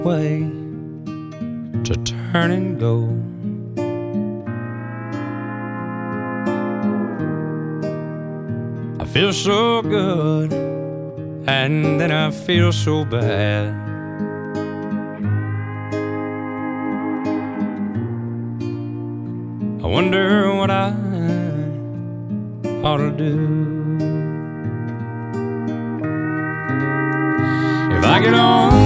way to turn and go. I feel so good, and then I feel so bad. I wonder what I ought to do. If I get on